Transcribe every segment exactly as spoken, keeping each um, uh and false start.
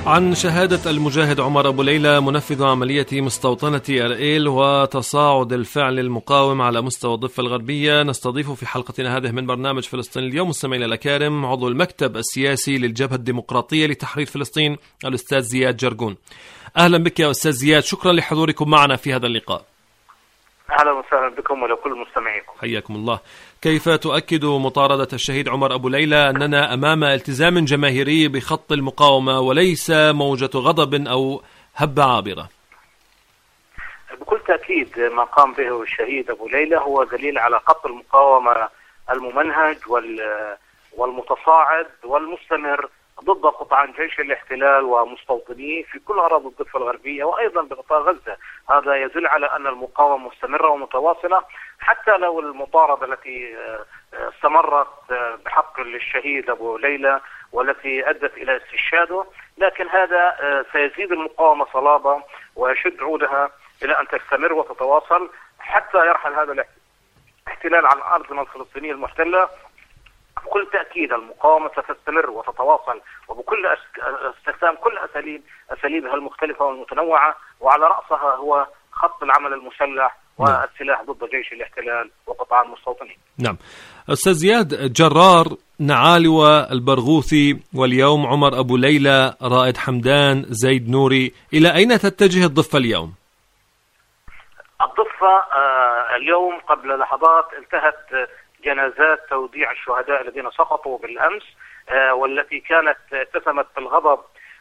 عن شهادة المجاهد عمر أبو ليلى منفذ عملية مستوطنة أرئيل وتصاعد الفعل المقاوم على مستوى الضفة الغربية، نستضيف في حلقتنا هذه من برنامج فلسطين اليوم مستمعينا الأكارم عضو المكتب السياسي للجبهة الديمقراطية لتحرير فلسطين الأستاذ زياد جرجون. أهلا بك يا أستاذ زياد، شكرا لحضوركم معنا في هذا اللقاء. أهلا وسهلا بكم ولكل مستمعيكم. حياكم الله. كيف تؤكد مطاردة الشهيد عمر أبو ليلى أننا أمام التزام جماهيري بخط المقاومة وليس موجة غضب أو هبة عابرة؟ بكل تأكيد ما قام به الشهيد أبو ليلى هو دليل على خط المقاومة الممنهج والمتصاعد والمستمر ضد قطاع جيش الاحتلال ومستوطنيه في كل أراضي الضفة الغربية وأيضا بقطاع غزة. هذا يدل على أن المقاومة مستمرة ومتواصلة حتى لو المطاردة التي استمرت بحق الشهيد أبو ليلى والتي أدت إلى استشهاده، لكن هذا سيزيد المقاومة صلابة ويشد عودها إلى أن تستمر وتتواصل حتى يرحل هذا الاحتلال عن أرضنا الفلسطينية المحتلة. بكل تأكيد المقاومة ستستمر وتتواصل وبكل استخدام كل أساليب أساليبها المختلفة والمتنوعة، وعلى رأسها هو خط العمل المسلح والسلاح ضد جيش الاحتلال وقطاع المستوطنين. نعم. أستاذ زياد، جرار، نعالوة، البرغوثي، واليوم عمر أبو ليلى، رائد حمدان، زيد نوري، إلى أين تتجه الضفة اليوم؟ الضفة آه اليوم قبل لحظات انتهت جنازات توديع الشهداء الذين سقطوا بالأمس آه والتي كانت اتسمت بالغضب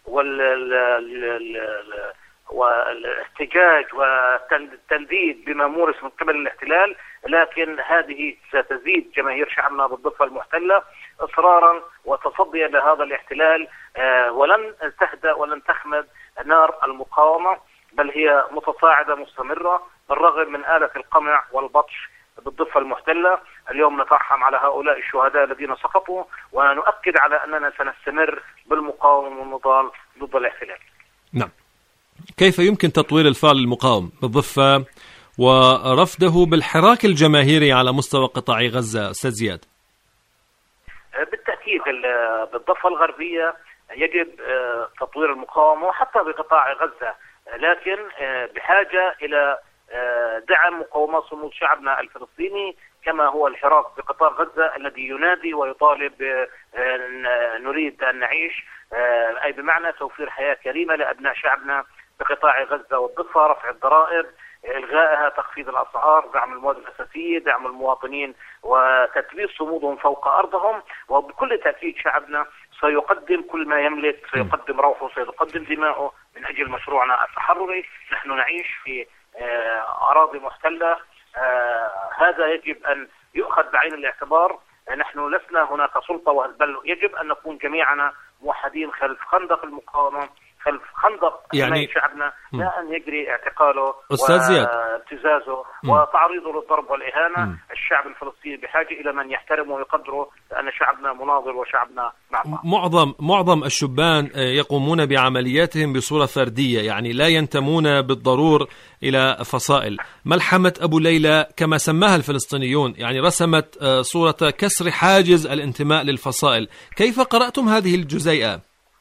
والاحتجاج والتنديد بما مورس من قبل الاحتلال، لكن هذه ستزيد جماهير شعبنا بالضفة المحتلة إصرارا وتصديا لهذا الاحتلال آه ولن تهدأ ولن تخمد نار المقاومة، بل هي متصاعدة مستمرة بالرغم من آلة القمع والبطش بالضفة المحتلة. اليوم نترحم على هؤلاء الشهداء الذين سقطوا ونؤكد على أننا سنستمر بالمقاومة والنضال ضد الاحتلال. نعم. كيف يمكن تطوير الفعل المقاوم بالضفة ورفضه بالحراك الجماهيري على مستوى قطاع غزة أستاذ زياد؟ بالتأكيد بالضفة الغربية يجب تطوير المقاومة وحتى بقطاع غزة، لكن بحاجة إلى دعم مقاومات صمود شعبنا الفلسطيني كما هو الحراك بقطاع غزة الذي ينادي ويطالب نريد أن نعيش، أي بمعنى توفير حياة كريمة لأبناء شعبنا بقطاع غزة والضفة، رفع الضرائب، إلغائها، تخفيض الأسعار، دعم المواد الأساسية، دعم المواطنين وتثبيت صمودهم فوق أرضهم. وبكل تأكيد شعبنا سيقدم كل ما يملك، سيقدم روحه، سيقدم دماؤه من أجل مشروعنا التحرري. نحن نعيش في أراضي محتلة، هذا يجب أن يؤخذ بعين الاعتبار. نحن لسنا هناك سلطة، بل يجب أن نكون جميعنا موحدين خلف خندق المقاومة، خلف خندق يعني شعبنا، لا أن يجري اعتقاله وابتزازه وتعريضه للضرب والإهانة. م. الشعب الفلسطيني بحاجة إلى من يحترمه ويقدره، لأن شعبنا مناضل وشعبنا مع بعض. معظم معظم الشبان يقومون بعملياتهم بصورة فردية، يعني لا ينتمون بالضرور إلى فصائل. ملحمة أبو ليلى كما سماها الفلسطينيون يعني رسمت صورة كسر حاجز الانتماء للفصائل. كيف قرأتم هذه الجزيئة؟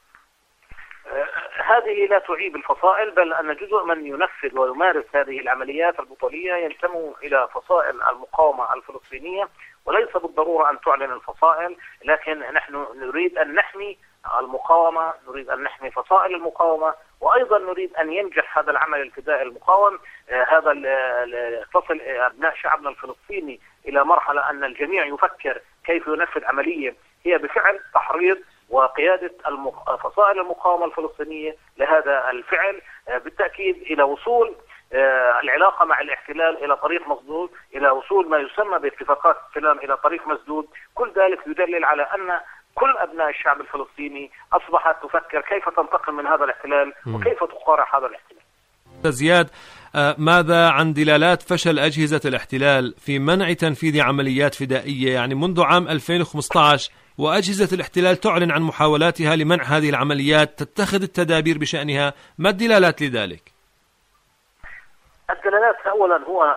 هذه لا تعيب الفصائل، بل أن جزء من ينفذ ويمارس هذه العمليات البطولية ينتموا إلى فصائل المقاومة الفلسطينية، وليس بالضرورة أن تعلن الفصائل، لكن نحن نريد أن نحمي المقاومة، نريد أن نحمي فصائل المقاومة، وأيضا نريد أن ينجح هذا العمل الفدائي المقاوم. آه هذا تصل أبناء شعبنا الفلسطيني إلى مرحلة أن الجميع يفكر كيف ينفذ عملية هي بفعل تحريض وقيادة فصائل المقاومة الفلسطينية لهذا الفعل، بالتأكيد إلى وصول العلاقة مع الاحتلال إلى طريق مسدود، إلى وصول ما يسمى باتفاقات السلام إلى طريق مسدود. كل ذلك يدلل على أن كل أبناء الشعب الفلسطيني أصبحت تفكر كيف تنتقم من هذا الاحتلال وكيف تقارع هذا الاحتلال. زياد، ماذا عن دلالات فشل أجهزة الاحتلال في منع تنفيذ عمليات فدائية؟ يعني منذ عام ألفين وخمسة عشر وأجهزة الاحتلال تعلن عن محاولاتها لمنع هذه العمليات، تتخذ التدابير بشأنها، ما الدلالات لذلك؟ الدلالات أولا هو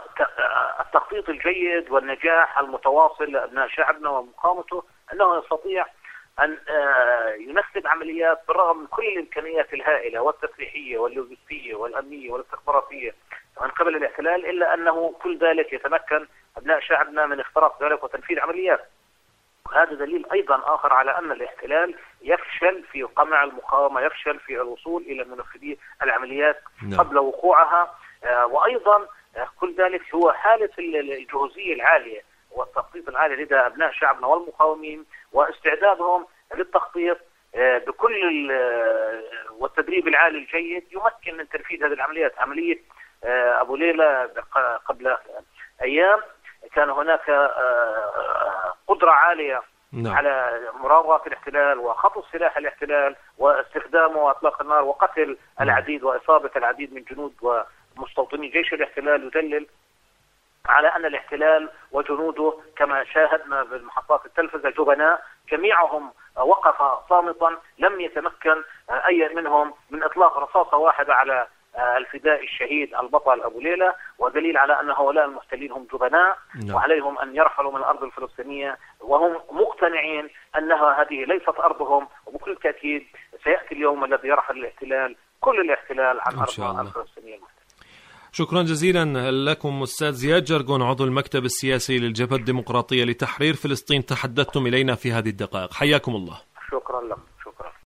التخطيط الجيد والنجاح المتواصل لأبناء شعبنا ومقاومته، أنه يستطيع أن ينفذ عمليات بالرغم من كل الإمكانيات الهائلة والتسليحية واللوجستية والأمنية والاستخباراتية من قبل الاحتلال، إلا أنه كل ذلك يتمكن أبناء شعبنا من اختراق ذلك وتنفيذ عمليات. وهذا دليل أيضا آخر على أن الاحتلال يفشل في قمع المقاومة، يفشل في الوصول إلى منفذي العمليات قبل وقوعها. وأيضا كل ذلك هو حالة الجهوزية العالية والتخطيط العالي لدى أبناء شعبنا والمقاومين واستعدادهم للتخطيط بكل والتدريب العالي الجيد يمكن من تنفيذ هذه العمليات. عملية أبو ليلى قبل أيام كان هناك قدرة عالية نعم. على مراوغة الاحتلال وخطو سلاح الاحتلال واستخدامه وإطلاق النار وقتل نعم. العديد وإصابة العديد من جنود ومستوطني جيش الاحتلال، يدلل على أن الاحتلال وجنوده كما شاهدنا بالمحطات التلفزة جبناء، جميعهم وقف صامتا، لم يتمكن أي منهم من إطلاق رصاصة واحدة على الفدائي الشهيد البطل أبو ليلى، ودليل على أن هؤلاء المحتلين هم جبناء نعم. وعليهم أن يرحلوا من الأرض الفلسطينية وهم مقتنعين أنها هذه ليست أرضهم، وبكل تأكيد سيأتي اليوم الذي يرحل الاحتلال كل الاحتلال عن أرض الفلسطينية. شكرا جزيلا لكم أستاذ زياد جرجون، عضو المكتب السياسي للجبهة الديمقراطية لتحرير فلسطين، تحدثتم إلينا في هذه الدقائق، حياكم الله. شكرا لكم.